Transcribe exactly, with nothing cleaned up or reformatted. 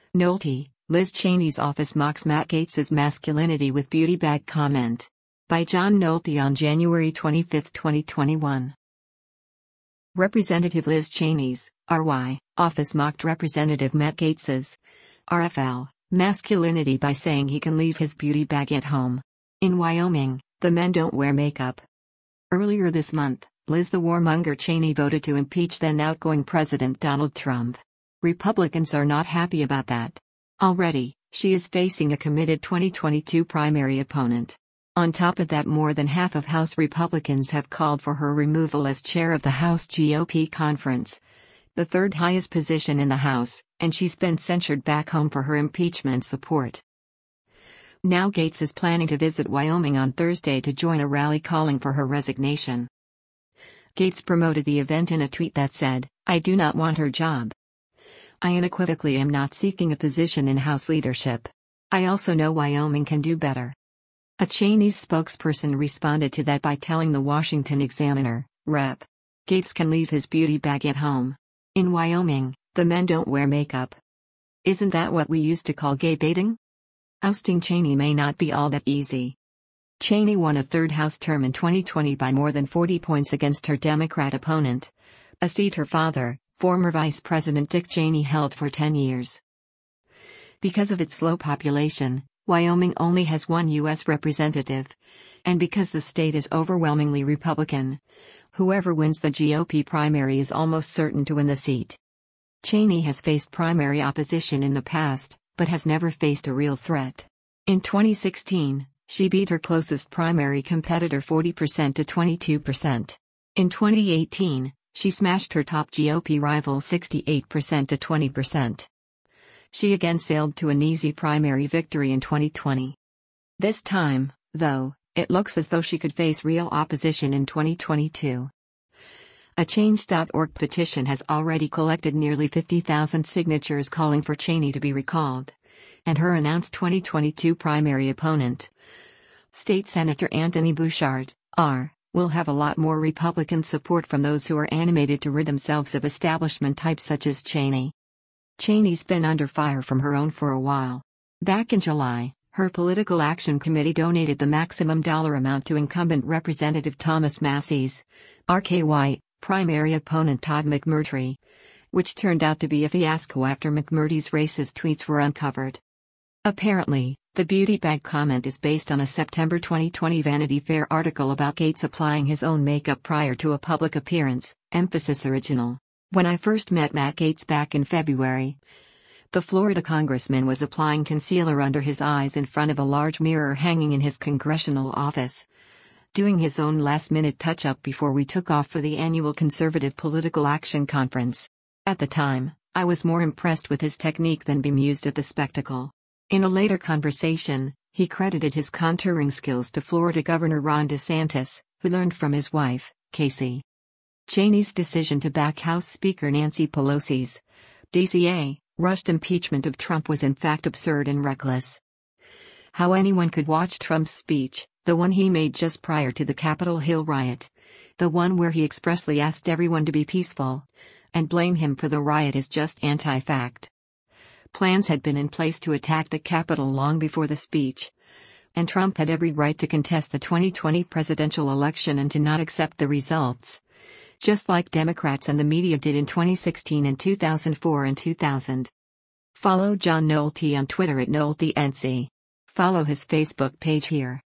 Nolte, Liz Cheney's office mocks Matt Gaetz's masculinity with beauty bag comment. By John Nolte on January twenty-fifth, twenty twenty-one. Representative Liz Cheney's, R Y, office mocked Representative Matt Gaetz's, R F L, masculinity by saying he can leave his beauty bag at home. In Wyoming, the men don't wear makeup. Earlier this month, Liz the warmonger Cheney voted to impeach then outgoing President Donald Trump. Republicans are not happy about that. Already, she is facing a committed twenty twenty-two primary opponent. On top of that, more than half of House Republicans have called for her removal as chair of the House G O P conference, the third highest position in the House, and she's been censured back home for her impeachment support. Now Gaetz is planning to visit Wyoming on Thursday to join a rally calling for her resignation. Gaetz promoted the event in a tweet that said, "I do not want her job. I unequivocally am not seeking a position in House leadership. I also know Wyoming can do better." A Cheney's spokesperson responded to that by telling the Washington Examiner, Rep. Gaetz can leave his beauty bag at home. In Wyoming, the men don't wear makeup. Isn't that what we used to call gay baiting? Ousting Cheney may not be all that easy. Cheney won a third House term in twenty twenty by more than forty points against her Democrat opponent, a seat her father, former Vice President Dick Cheney, held for ten years. Because of its low population, Wyoming only has one U S representative, and because the state is overwhelmingly Republican, whoever wins the G O P primary is almost certain to win the seat. Cheney has faced primary opposition in the past, but has never faced a real threat. In twenty sixteen, she beat her closest primary competitor forty percent to twenty-two percent. In twenty eighteen, she smashed her top G O P rival sixty-eight percent to twenty percent. She again sailed to an easy primary victory in twenty twenty. This time, though, it looks as though she could face real opposition in twenty twenty-two. A Change dot org petition has already collected nearly fifty thousand signatures calling for Cheney to be recalled, and her announced twenty twenty-two primary opponent, State Senator Anthony Bouchard, R, will have a lot more Republican support from those who are animated to rid themselves of establishment types such as Cheney. Cheney's been under fire from her own for a while. Back in July, her Political Action Committee donated the maximum dollar amount to incumbent Representative Thomas Massie's, R K Y, primary opponent Todd McMurtry, which turned out to be a fiasco after McMurtry's racist tweets were uncovered. Apparently, the beauty bag comment is based on a September twenty twenty Vanity Fair article about Gaetz applying his own makeup prior to a public appearance, emphasis original. When I first met Matt Gaetz back in February, the Florida congressman was applying concealer under his eyes in front of a large mirror hanging in his congressional office, doing his own last-minute touch-up before we took off for the annual Conservative Political Action Conference. At the time, I was more impressed with his technique than bemused at the spectacle. In a later conversation, he credited his contouring skills to Florida Governor Ron DeSantis, who learned from his wife, Casey. Cheney's decision to back House Speaker Nancy Pelosi's, D C A, rushed impeachment of Trump was in fact absurd and reckless. How anyone could watch Trump's speech, the one he made just prior to the Capitol Hill riot, the one where he expressly asked everyone to be peaceful, and blame him for the riot is just anti-fact. Plans had been in place to attack the Capitol long before the speech, and Trump had every right to contest the twenty twenty presidential election and to not accept the results, just like Democrats and the media did in twenty sixteen and two thousand four and two thousand. Follow John Nolte on Twitter at NolteNC. Follow his Facebook page here.